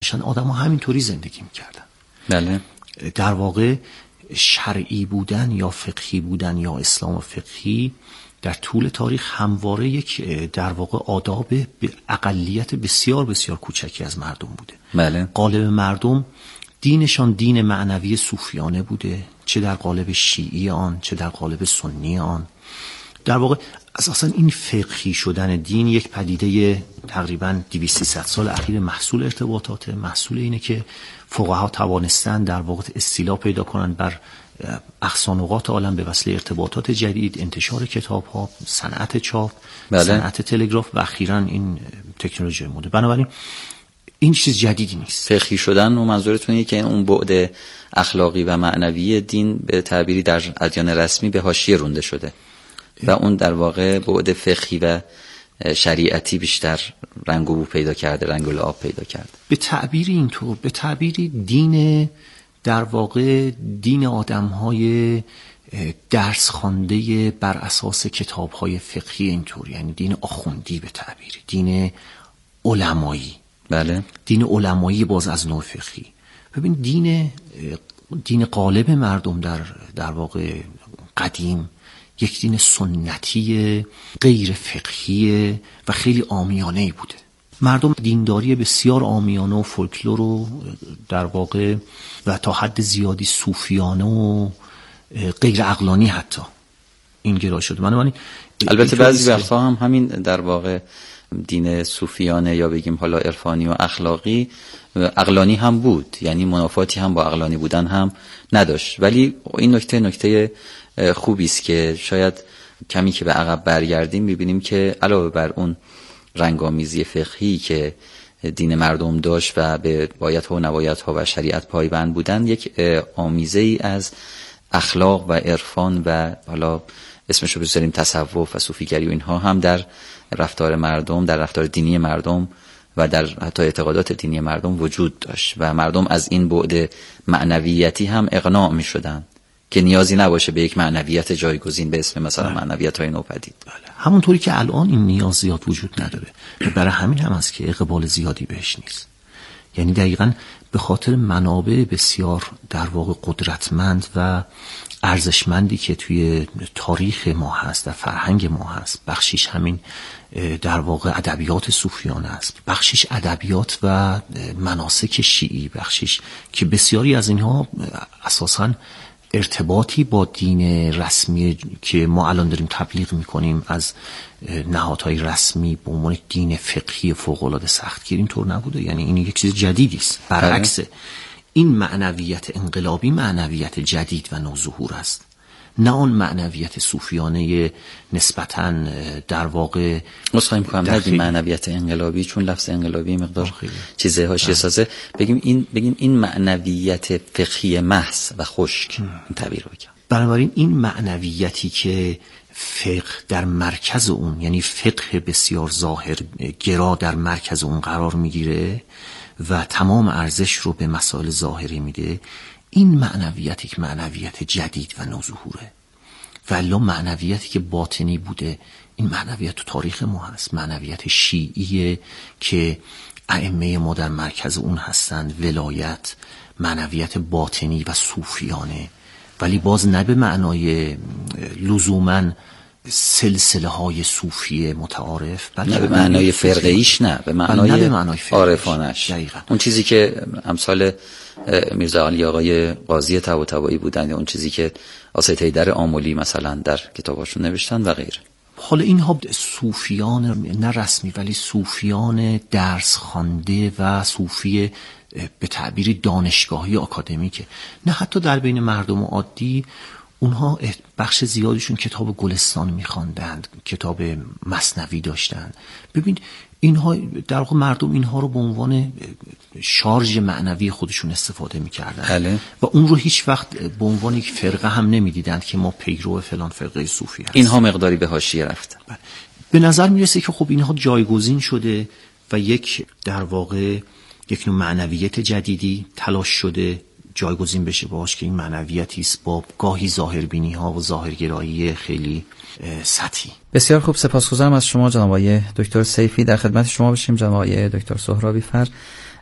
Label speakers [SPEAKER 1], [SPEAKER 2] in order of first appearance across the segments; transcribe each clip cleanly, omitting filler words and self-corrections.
[SPEAKER 1] آدم ها همینطوری زندگی میکردن.
[SPEAKER 2] بله.
[SPEAKER 1] در واقع شرعی بودن یا فقهی بودن یا اسلام و فقهی در طول تاریخ همواره یک در واقع آداب به اقلیت بسیار بسیار کوچکی از مردم بوده.
[SPEAKER 2] بله.
[SPEAKER 1] غالب مردم دینشان دین معنوی صوفیانه بوده، چه در قالب شیعی آن چه در قالب سنی آن. در واقع اساسا این فقهی شدن دین یک پدیده تقریبا 200-300 سال اخیر محصول ارتباطاته، محصول اینه که فقها توانستن در واقع استیلا پیدا کنن بر اقصانقاط عالم به وسیله ارتباطات جدید، انتشار کتاب‌ها، صنعت چاپ،
[SPEAKER 2] بله.
[SPEAKER 1] صنعت تلگراف و اخیراً این تکنولوژی مده. بنابراین این چیز جدیدی نیست.
[SPEAKER 2] فقهی شدن و منظورتون اینه که اون بعد اخلاقی و معنوی دین به تعبیری در ادیان رسمی به حاشیه رونده شده و اون در واقع بعد فقهی و شریعتی بیشتر رنگ و بو پیدا کرده، رنگ و لعاب پیدا کرده.
[SPEAKER 1] به تعبیری اینطور، به تعبیری دین در واقع دین آدم‌های درس خوانده بر اساس کتاب‌های فقهی اینطور، یعنی دین آخوندی به تعبیری، دین علمایی.
[SPEAKER 2] بله.
[SPEAKER 1] دین علمایی باز از نوع فقهی. ببین دین غالب مردم در واقع قدیم یک دین سنتی غیر فقهی و خیلی عامیانه‌ای بوده. مردم دینداری بسیار عامیانه و فولکلور و در واقع و تا حد زیادی صوفیانه و غیر عقلانی حتی این گرا شده. من
[SPEAKER 2] البته بعضی وقتا هم همین در واقع دین صوفیانه یا بگیم حالا عرفانی و اخلاقی عقلانی هم بود، یعنی منافاتی هم با عقلانی بودن هم نداشت. ولی این نکته خوبی است که شاید کمی که به عقب برگردیم می‌بینیم که علاوه بر اون رنگامیزی فقهی که دین مردم داشت و به بایدها و نبایدها و شریعت پایبند بودن، یک آمیزه‌ای از اخلاق و عرفان و حالا اسمشو بذاریم تصوف و صوفیگری و اینها هم در رفتار مردم، در رفتار دینی مردم و در حتی اعتقادات دینی مردم وجود داشت و مردم از این بعد معنویتی هم اقناع می شدن که نیازی نباشه به یک معنویت جایگزین به اسم مثلا معنویت‌های نوپدید.
[SPEAKER 1] بله. همونطوری که الان این نیاز زیاد وجود نداره، برای همین هم هست که اقبال زیادی بهش نیست. یعنی دقیقاً به خاطر منابع بسیار در واقع قدرتمند و ارزشمندی که توی تاریخ ما هست، در فرهنگ ما هست، بخشیش همین در واقع ادبیات صوفیانه است، بخشیش ادبیات و مناسک شیعی، بخشیش که بسیاری از اینها اساساً ارتباطی با دین رسمی که ما الان داریم تبلیغ میکنیم از نهادهای رسمی به عنوان دین فقهی فوق‌العاده سختگیر اینطور نبوده. یعنی این یک چیز جدیدی است. برعکس این معنویت انقلابی معنویت جدید و نوظهور است، نه آن معنویت صوفیانه نسبتاً در واقع
[SPEAKER 2] مصاحبه می‌کنم نگیم معنویت انقلابی، چون لفظ انقلابی مقدار چیزه حاشیه سازه. بگیم این معنویت فقهی محض و خشک این تعبیر رو بگم.
[SPEAKER 1] بنابراین این معنویتی که فقه در مرکز اون، یعنی فقه بسیار ظاهر گرا در مرکز اون قرار میگیره و تمام ارزش رو به مسائل ظاهری میده، این معنویت یک معنویت جدید و نوظهوره. ولی معنویتی که باطنی بوده، این معنویت تو تاریخ ما هست، معنویت شیعیه که ائمه ما در مرکز اون هستند، ولایت، معنویت باطنی و صوفیانه، ولی باز نه به معنای لزوماً سلسله های صوفی متعارف،
[SPEAKER 2] نه به معنای فرقه‌ایش، نه به معنای عارفانش. اون چیزی که امثال میرزا علی آقای قاضی طباطبایی بودن، یا اون چیزی که آسد حیدر آملی مثلا در کتاباشون نوشتن و غیره.
[SPEAKER 1] حالا اینها صوفیان نه رسمی ولی صوفیان درس خوانده و صوفی به تعبیری دانشگاهی آکادمیکه، نه حتی در بین مردم عادی. اونها بخش زیادشون کتاب گلستان میخواندند، کتاب مثنوی داشتند. ببین اینها در واقع مردم اینها رو به عنوان شارژ معنوی خودشون استفاده میکردن و اون رو هیچ وقت به عنوان یک فرقه هم نمیدیدند که ما پیرو فلان فرقه صوفی هستیم.
[SPEAKER 2] اینها مقداری به حاشیه رفتن.
[SPEAKER 1] به نظر میرسه که خب اینها جایگزین شده و یک در واقع یک نوع معنویت جدیدی تلاش شده جایگزین بشه باش که این معنویتی است با گاهی ظاهربینی ها و ظاهرگرایی خیلی سطحی.
[SPEAKER 3] بسیار خوب، سپاسگزارم از شما جناب آقای دکتر سیفی. در خدمت شما باشیم جناب آقای دکتر سهرابی فر.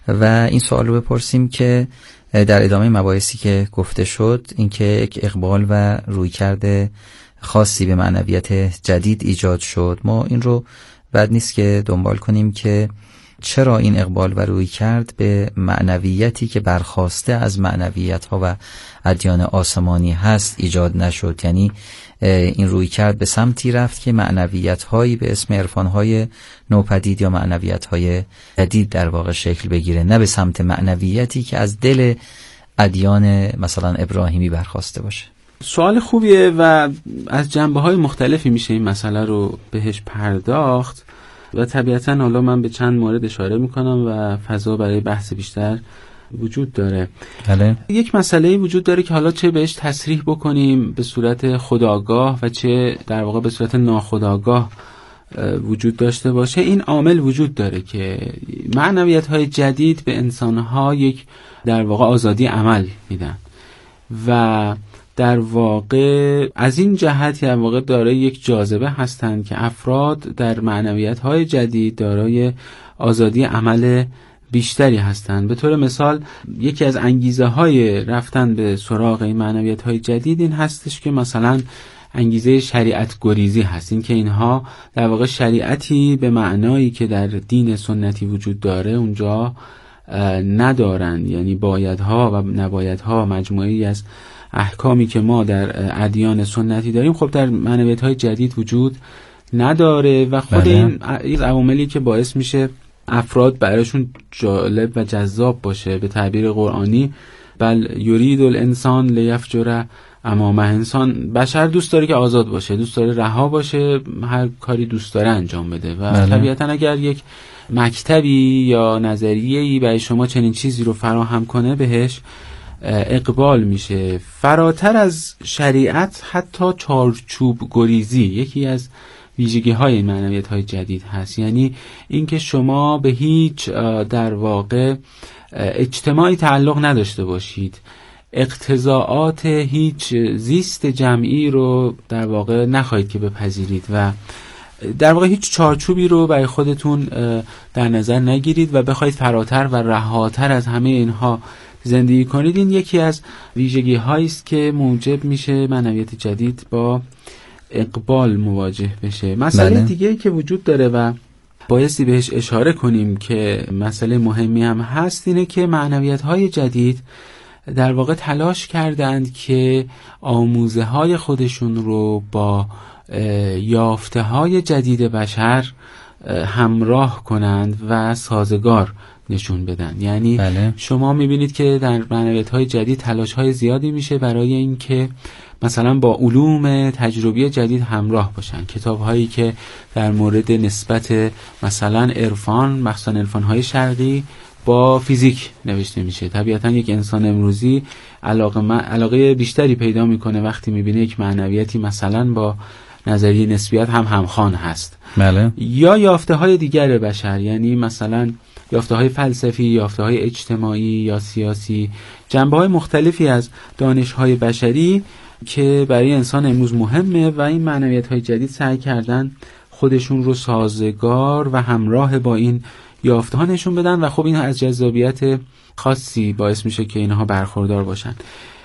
[SPEAKER 2] و این سوال رو بپرسیم که در ادامه مباحثی که گفته شد، اینکه یک اقبال و رویکرد خاصی به معنویت جدید ایجاد شد، ما این رو بد نیست که دنبال کنیم که چرا این اقبال و رویکرد به معنویتی که برخواسته از معنویت‌ها و ادیان آسمانی هست ایجاد نشد. یعنی این رویکرد به سمتی رفت که معنویت‌هایی به اسم عرفان‌های نوپدید یا معنویت‌های جدید در واقع شکل بگیره، نه به سمت معنویتی که از دل ادیان مثلا ابراهیمی برخواسته باشه.
[SPEAKER 3] سوال خوبیه و از جنبه‌های مختلفی میشه این مسئله رو بهش پرداخت و طبیعتاً حالا من به چند مورد اشاره میکنم و فضا برای بحث بیشتر وجود داره.
[SPEAKER 2] بله.
[SPEAKER 3] یک مسئله وجود داره که حالا چه بهش تصریح بکنیم به صورت خودآگاه و چه در واقع به صورت ناخودآگاه وجود داشته باشه. این عامل وجود داره که معنویت‌های جدید به انسان‌ها یک در واقع آزادی عمل میدن و در واقع از این جهت در واقع دارای یک جاذبه هستند که افراد در معنویت‌های جدید دارای آزادی عمل بیشتری هستند. به طور مثال یکی از انگیزه‌های رفتن به سراغ این معنویت‌های جدید این هستش که مثلا انگیزه شریعت گریزی هست، این که اینها در واقع شریعتی به معنایی که در دین سنتی وجود داره اونجا ندارن، یعنی بایدها و نبایدها، مجموعه‌ای از احکامی که ما در ادیان سنتی داریم خب در معنویت‌های جدید وجود نداره و خود این عواملی که باعث میشه افراد برایشون جالب و جذاب باشه. به تعبیر قرآنی بل یرید الانسان لیفجر امامه، انسان بشر دوست داره که آزاد باشه، دوست داره رها باشه، هر کاری دوست داره انجام بده و طبیعتا اگر یک مکتبی یا نظریه‌ای برای شما چنین چیزی رو فراهم کنه بهش اقبال میشه. فراتر از شریعت حتی چارچوب گریزی یکی از ویژگی‌های معنویت‌های جدید هست، یعنی اینکه شما به هیچ در واقع اجتماعی تعلق نداشته باشید، اقتضاعات هیچ زیست جمعی رو در واقع نخواهید که بپذیرید و در واقع هیچ چارچوبی رو برای خودتون در نظر نگیرید و بخواید فراتر و رهاتر از همه اینها زندگی کنید. این یکی از ویژگی هایی است که موجب میشه معنویت جدید با اقبال مواجه بشه. مسئله دیگه که وجود داره و بایستی بهش اشاره کنیم که مسئله مهمی هم هست اینه که معنویت های جدید در واقع تلاش کردند که آموزه های خودشون رو با یافته های جدید بشر همراه کنند و سازگار نشون بدن. یعنی شما میبینید که در معنویت‌های جدید تلاش‌های زیادی میشه برای اینکه مثلا با علوم تجربی جدید همراه باشن. کتاب‌هایی که در مورد نسبت مثلا عرفان، مخصوصا عرفان‌های شرقی با فیزیک نوشته میشه. طبیعتا یک انسان امروزی علاقه بیشتری پیدا میکنه وقتی میبینه یک معنویتی مثلا با نظریه نسبیت همخوان هست. یا یافته های دیگر بشر، یعنی مثلا یافته های فلسفی، یافته های اجتماعی یا سیاسی، جنبه های مختلفی از دانش های بشری که برای انسان امروز مهمه و این معنویت های جدید سعی کردن خودشون رو سازگار و همراه با این یافته ها نشون بدن و خب این از جذابیت خاصی باعث میشه که اینها برخوردار باشن.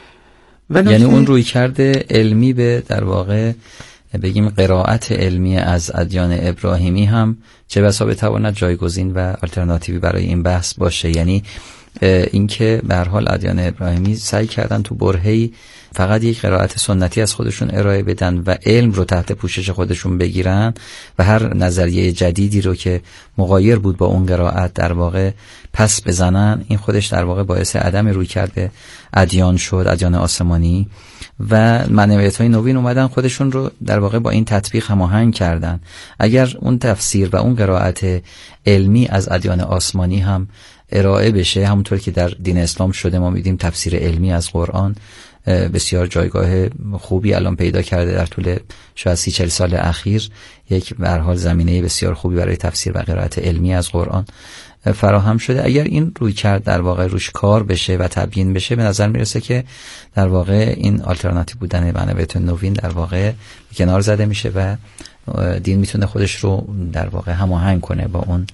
[SPEAKER 2] یعنی اون رویکرد علمی به در واقع بگیم قرائت علمی از ادیان ابراهیمی هم چه بسا بتواند جایگزین و آلترناتیوی برای این بحث باشه. یعنی اینکه به هر حال ادیان ابراهیمی سعی کردن تو برهه‌ای فقط یک قرائت سنتی از خودشون ارائه بدن و علم رو تحت پوشش خودشون بگیرن و هر نظریه جدیدی رو که مغایر بود با اون قرائت در واقع پس بزنن. این خودش در واقع باعث عدم رویکرد ادیان شد، ادیان آسمانی، و معنویت‌های نوین اومدن خودشون رو در واقع با این تطبیق هماهنگ کردن. اگر اون تفسیر و اون قرائت علمی از ادیان آسمانی هم ارائه بشه، همونطور که در دین اسلام شده، ما می‌دیم تفسیر علمی از قرآن بسیار جایگاه خوبی الان پیدا کرده در طول شاید 30-40 سال اخیر. یک به هر حال زمینه بسیار خوبی برای تفسیر و قرائت علمی از قرآن فراهم شده. اگر این روی کرد در واقع روش کار بشه و تبیین بشه، به نظر میرسه که در واقع این آلترناتیو بودن معنویت نوین در واقع کنار زده میشه و دین میتونه خودش رو در واقع هماهنگ کنه با اون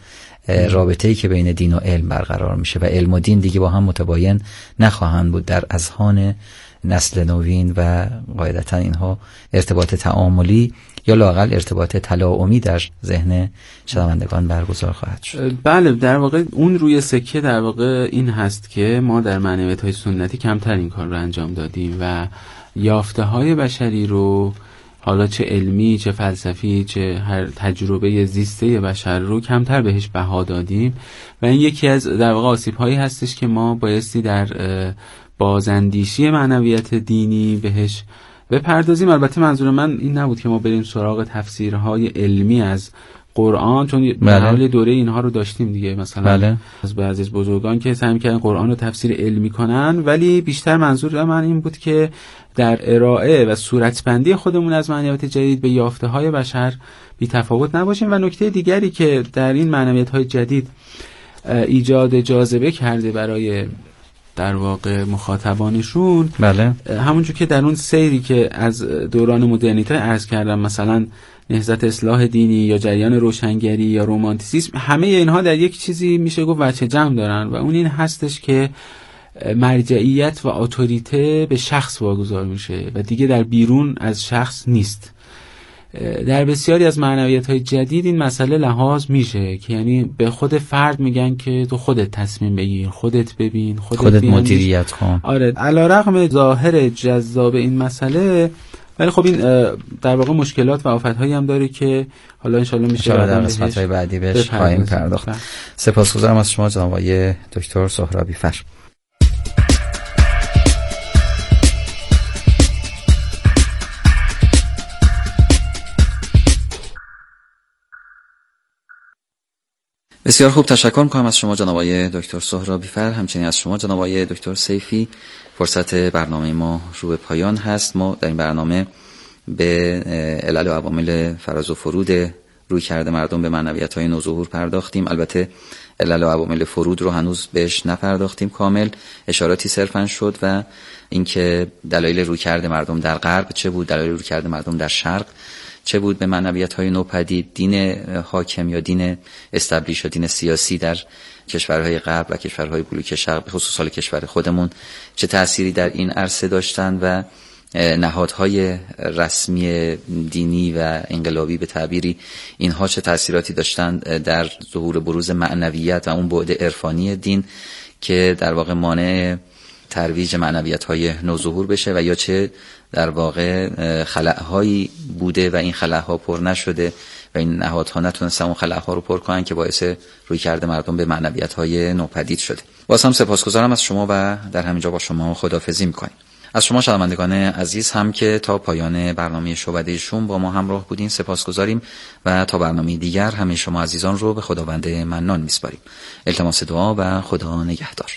[SPEAKER 2] رابطه‌ای که بین دین و علم برقرار میشه و علم و دین دیگه با هم متباین نخواهند بود در اذهان نسل نوین و قاعدتا اینها ارتباط تعاملی یا لااقل ارتباط تلاعومی در ذهن شنوندگان برگزار خواهد شد.
[SPEAKER 3] بله، در واقع اون روی سکه در واقع این هست که ما در معنویت‌های سنتی کمتر این کار رو انجام دادیم و یافته‌های بشری رو، حالا چه علمی چه فلسفی چه هر تجربه زیسته بشر رو کمتر بهش بها دادیم و این یکی از در واقع آسیب‌هایی هستش که ما بایستی در بازاندیشی معنویت دینی بهش بپردازیم. البته منظور من این نبود که ما بریم سراغ تفسیرهای علمی از قرآن، چون حال دوره اینها رو داشتیم دیگه، مثلا از بعضی از بزرگان که سعی می‌کردن قرآن رو تفسیر علمی کنن، ولی بیشتر منظور من این بود که در ارائه و صورتبندی خودمون از معنویت جدید به یافته‌های بشر بی تفاوت نباشیم. و نکته دیگری که در این معنویت‌های جدید ایجاد جاذبه کرده برای در واقع مخاطبانشون، همونجور که در اون سیری که از دوران مدرنیته عرض کردم، مثلا نهضت اصلاح دینی یا جریان روشنگری یا رومانتیسیسم، همه اینها در یک چیزی میشه گفت وجه جمع دارن و اون این هستش که مرجعیت و اتوریته به شخص واگذار میشه و دیگه در بیرون از شخص نیست. در بسیاری از معنویت‌های جدید این مسئله لحاظ میشه که یعنی به خود فرد میگن که تو خودت تصمیم بگیر، خودت ببین، خودت
[SPEAKER 2] مدیریت کن.
[SPEAKER 3] آره، علیرغم ظاهر جذاب این مسئله، ولی خب این در واقع مشکلات و آفت‌هایی هم داره که حالا انشالله میشه
[SPEAKER 2] در قسمت‌های بعدی بهش خواهیم پرداخت. سپاسگزارم از شما جناب آقای دکتر سهرابی فر. بسیار خوب، تشکر می‌کنم از شما جناب آقای دکتر سهرابی فر، همچنین از شما جناب آقای دکتر سیفی. فرصت برنامه ما رو به پایان هست. ما در این برنامه به علل و عوامل فراز و فرود رویکرد مردم به معنویت‌های نوظهور پرداختیم. البته علل و عوامل فرود رو هنوز بهش نپرداختیم کامل، اشاراتی صرفاً شد و اینکه دلایل رویکرد مردم در غرب چه بود، دلایل رویکرد مردم در شرق چه بود به معنویت‌های نوپدید، دین حاکم یا دین استبلیش یا دین سیاسی در کشورهای غرب و کشورهای بلوک شرق، به خصوص حال کشور خودمون، چه تأثیری در این عرصه داشتن و نهادهای رسمی دینی و انقلابی به تعبیری اینها چه تأثیراتی داشتن در ظهور بروز معنویت و اون بعد عرفانی دین که در واقع مانع ترویج معنویت‌های نوظهور بشه و یا چه در واقع خلأهایی بوده و این خلأها پر نشده و این نهادها نتونستن اون خلأها رو پر کنن که باعث رویکرد مردم به معنویت‌های نوپدید شده. باز هم سپاسگزارم از شما و در همینجا با شما خداحافظی می‌کنیم. از شما شنوندگان عزیز هم که تا پایان برنامه شعبده شوم با ما همراه بودین سپاسگزاریم و تا برنامه دیگر همه شما عزیزان رو به خداوند منان می‌سپاریم. التماس دعا و خدا نگهدار.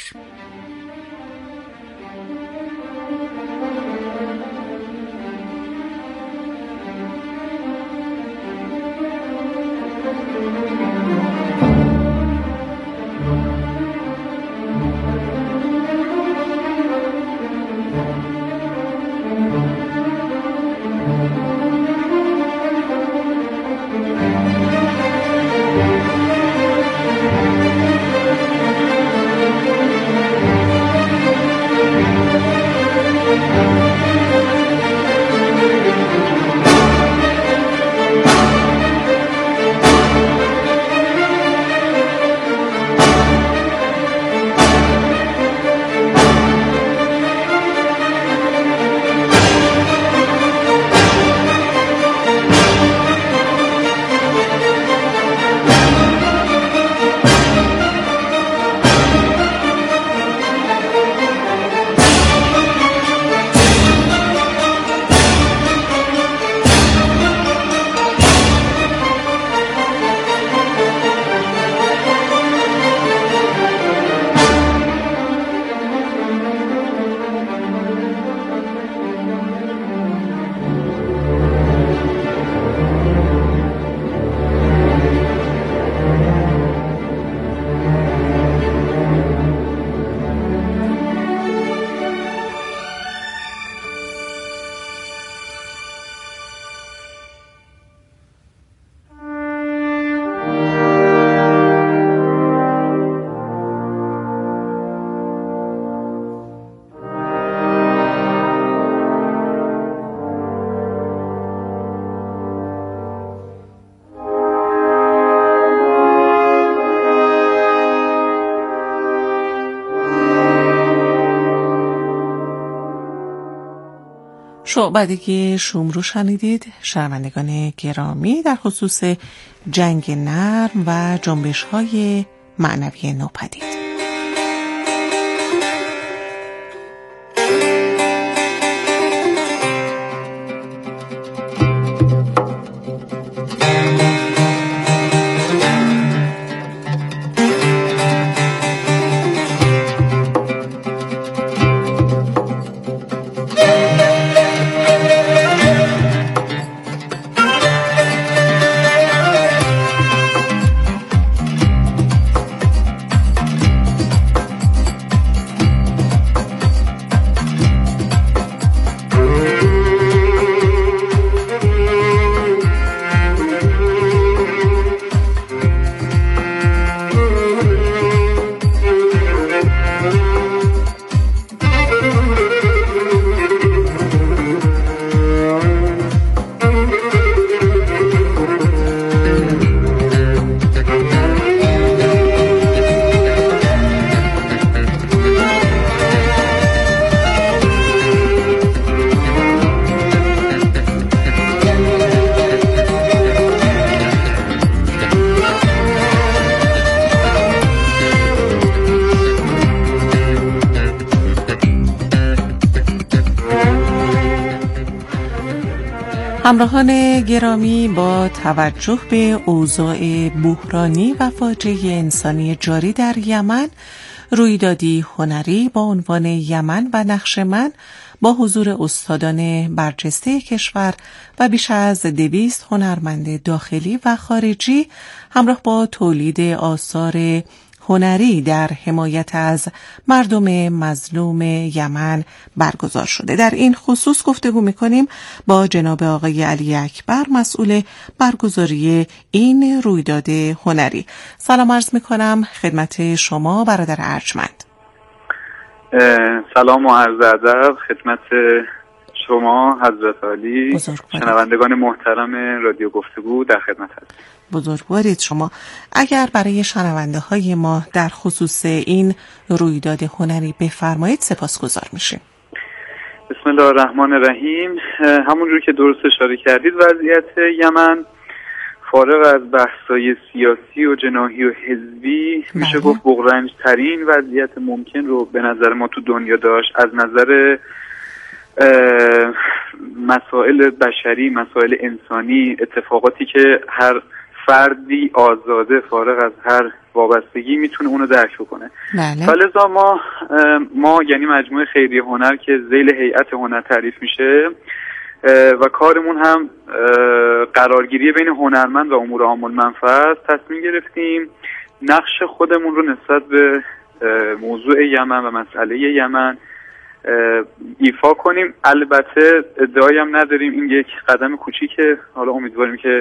[SPEAKER 4] شعبدگی شوم رو شنیدید. شنوندگان گرامی، در خصوص جنگ نرم و جنبش‌های معنوی نوپدید. همراهان گرامی، با توجه به اوضاع بحرانی و فاجعه انسانی جاری در یمن، رویدادی هنری با عنوان یمن و نقش من با حضور استادان برجسته کشور و بیش از 200 هنرمند داخلی و خارجی همراه با تولید آثار هنری در حمایت از مردم مظلوم یمن برگزار شده. در این خصوص گفتگو می‌کنیم با جناب آقای علی اکبر، مسئول برگزاری این رویداد هنری. سلام عرض می‌کنم خدمت شما برادر ارجمند.
[SPEAKER 5] سلام و عرض ادب خدمت شما حضرت عالی، شنوندگان محترم رادیو گفتگو در خدمت هستم.
[SPEAKER 4] بزرگوارید شما. اگر برای شنونده های ما در خصوص این رویداد هنری بفرمایید سپاسگزار میشیم.
[SPEAKER 5] بسم الله الرحمن الرحیم. همونجور که درست اشاره کردید، وضعیت یمن فارغ از بحث‌های سیاسی و جناحی و حزبی میشه گفت بغرنج ترین وضعیت ممکن رو به نظر ما تو دنیا داشت، از نظر مسائل بشری، مسائل انسانی، اتفاقاتی که هر فردی آزاده فارغ از هر وابستگی میتونه اونو درک بکنه. فلذا ما یعنی مجموعه خیریه هنر که ذیل هیئت هنر تعریف میشه و کارمون هم قرارگیری بین هنرمند و امور عامه المنفعه، تصمیم گرفتیم نقش خودمون رو نسبت به موضوع یمن و مسئله یمن ایفا کنیم. البته ادعایی هم نداریم، این یک قدم کوچیکه، حالا امیدواریم که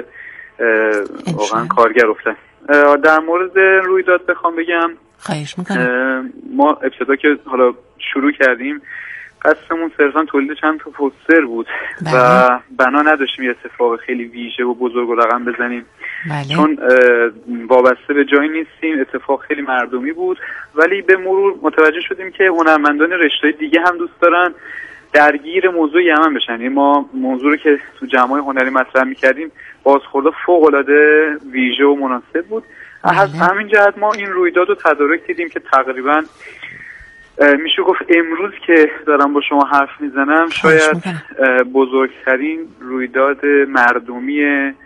[SPEAKER 5] واقعا کارگر افتن. در مورد رویداد بخوام بگم،
[SPEAKER 4] خواهش میکنم.
[SPEAKER 5] ما ابتدا که حالا شروع کردیم قصدمون صرفا تولید چند تا پوستر بود و بنا نداشتیم یه اتفاق خیلی ویژه و بزرگ و رقم بزنیم، چون وابسته به جایی نیستیم. اتفاق خیلی مردمی بود، ولی به مرور متوجه شدیم که هنرمندان رشته دیگه هم دوست دارن درگیر موضوع یمن بشن. یعنی ما موضوع رو که تو جمع‌های هنری مطرح می‌کردیم بازخورد فوق‌العاده ویژه و مناسب بود. از همین جهت ما این رویداد رو تدارک دیدیم که تقریباً میشه گفت امروز که دارم با شما حرف میزنم شاید بزرگترین رویداد مردمی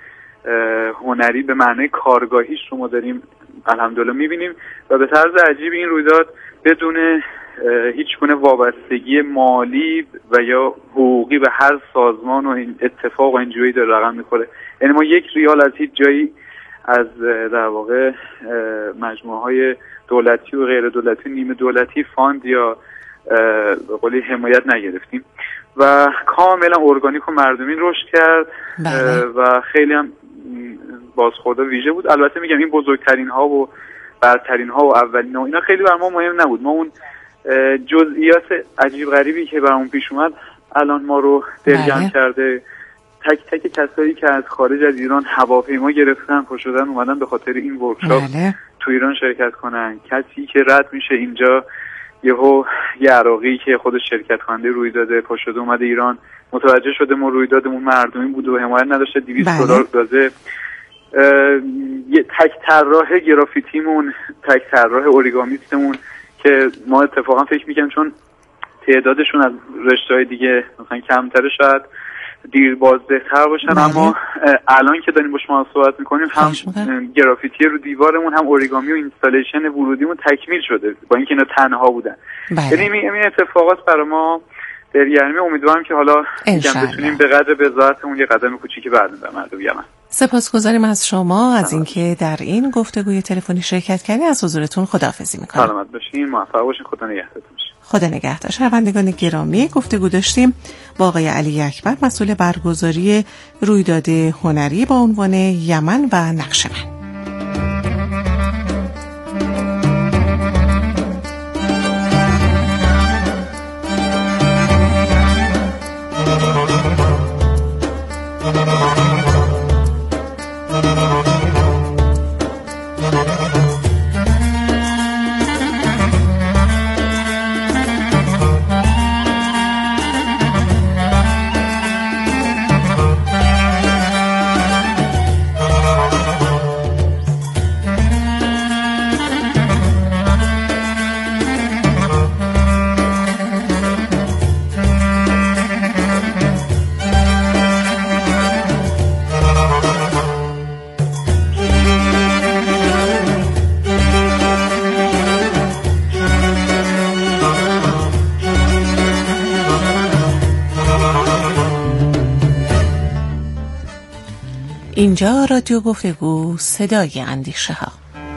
[SPEAKER 5] هنری به معنای کارگاهیش رو ما داریم الحمدلله میبینیم و به طرز عجیب این رویداد بدون هیچ گونه وابستگی مالی و یا حقوقی به هر سازمان و این اتفاق و اینجوری داره رقم میخوره. یعنی ما 1 ریال از هیچ جایی از در واقع مجموعه‌های دولتی و غیر دولتی، نیمه دولتی، فاند یا به قولی حمایت نگرفتیم و کاملا ارگانیک و مردمی رشد کرد و خیلی هم بازخورد ویژه بود. البته میگم این بزرگترین ها و برترین ها و اولین ها اینا خیلی بر ما مهم نبود. ما اون جزئیات عجیب غریبی که برامون پیش اومد الان ما رو دلگرم کرده. تک تک کسایی که از خارج از ایران هواپیما گرفتن پا شدن اومدن به خاطر این ورکشاپ تو ایران شرکت کنن، کسی که رد میشه اینجا یهو یه عراقی که خودش شرکت کننده رویداد پا شده اومده ایران، متوجه شده ما رویدادمون مردمی بود و حمایت نداشته، $200 داده. یه تک طراح گرافیتیمون، تک طراح اوریگامیستمون که ما اتفاقا فکر میکنم چون تعدادشون از رشته‌های دیگه مثلا کمتره شاید دیر بازده‌تر باشن، اما الان که داریم با شما صحبت میکنیم هم گرافیتی رو دیوارمون هم اوریگامی و اینستالیشن ورودیمون تکمیل شده با اینکه اینا تنها بودن. یعنی این اتفاقات برای ما درگرمی. امیدوارم که حالا بتونیم به قدر بضاعتمون یه قدم کوچیکی برداریم به مردم یمن.
[SPEAKER 4] سپاسگزاریم از شما از اینکه در این گفتگوی تلفنی شرکت کردین. از حضورتون خداحافظی میکنم.
[SPEAKER 5] سلامت باشین، موفق باشین، خدا نگهدارتون باشه.
[SPEAKER 4] خدا نگهدار. شنوندگان گرامی، گفتگو داشتیم با آقای علی اکبر، مسئول برگزاری رویداد هنری با عنوان یمن و نقش من. اینجا رادیو گفتگو، صدای اندیشه ها.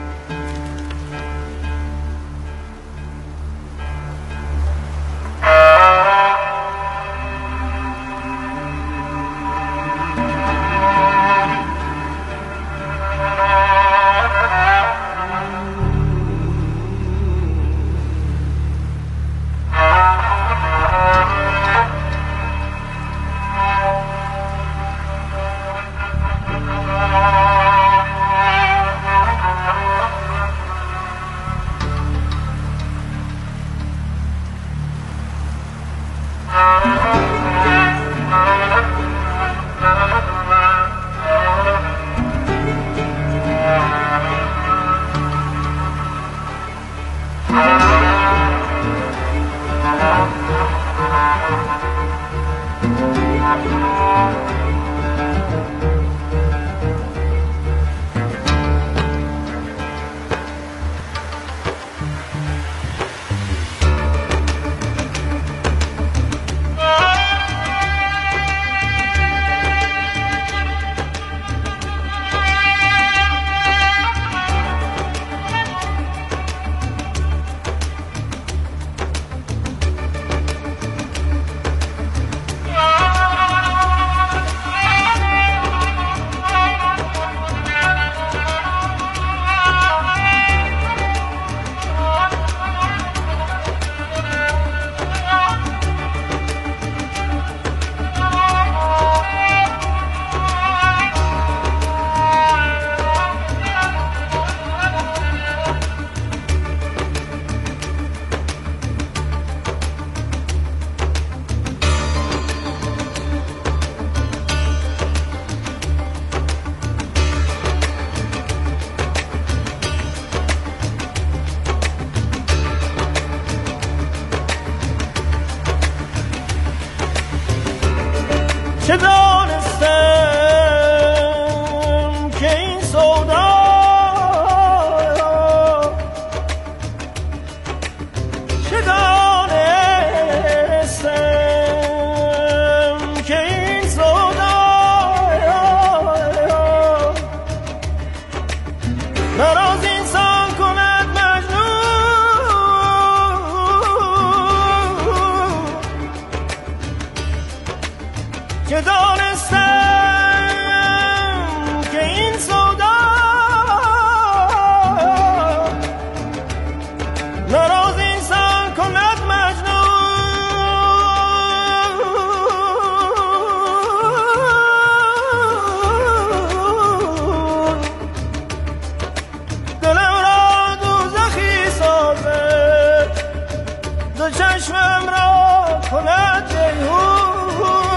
[SPEAKER 6] چه دانستم که این سودا چه دانستم که این سودا نراز انسان کند مجنون چه دانستم چشمم را کند جیهون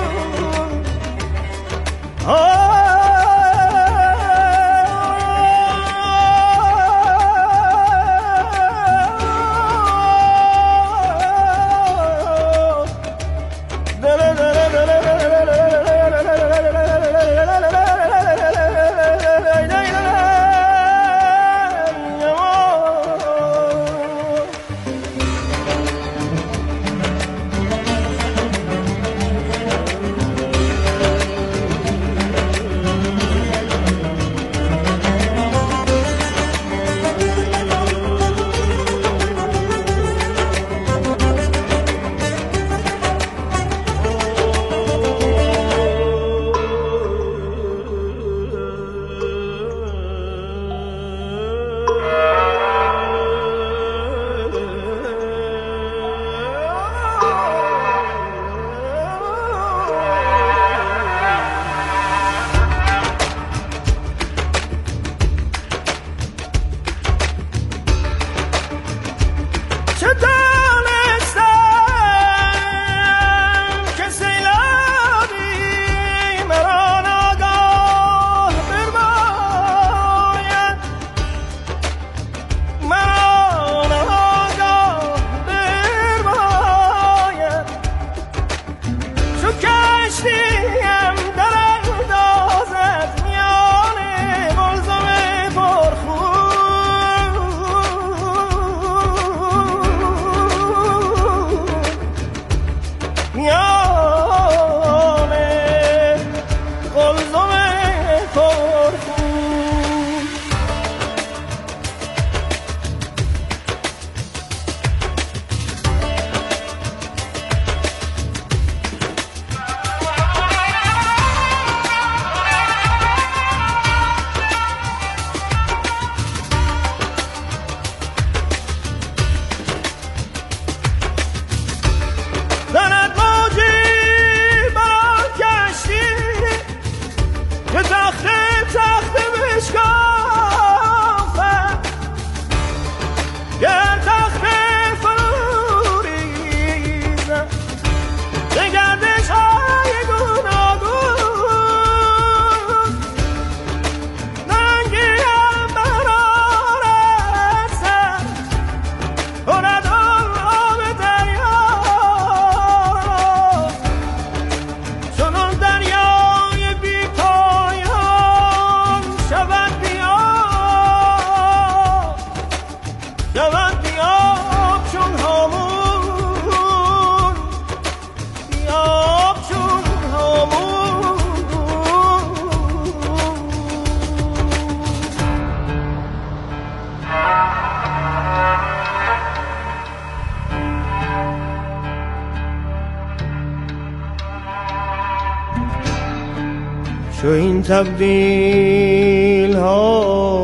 [SPEAKER 7] چو این تبدیل ها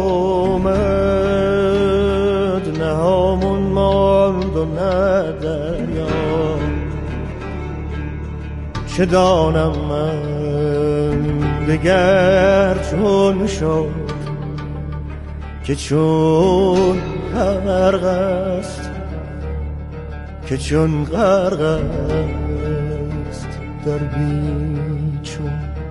[SPEAKER 7] آمد نه همون ماند و نه دریا چه دانم من دگر چون شد که چون غرق است که چون غرق است در بیچون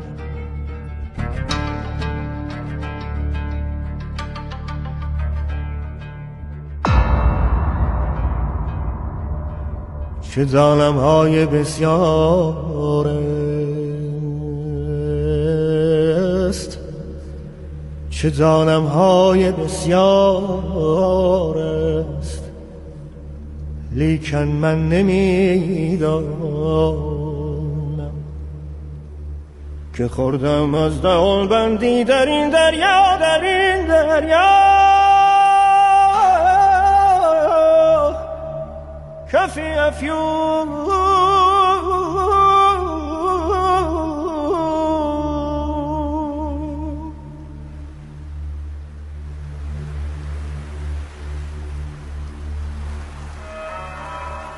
[SPEAKER 7] چه ظالم های بسیار است چه ظالم های بسیار است لیکن من نمیدانم که خوردم از دهان بندی در این دریا در این دریا کفی افیون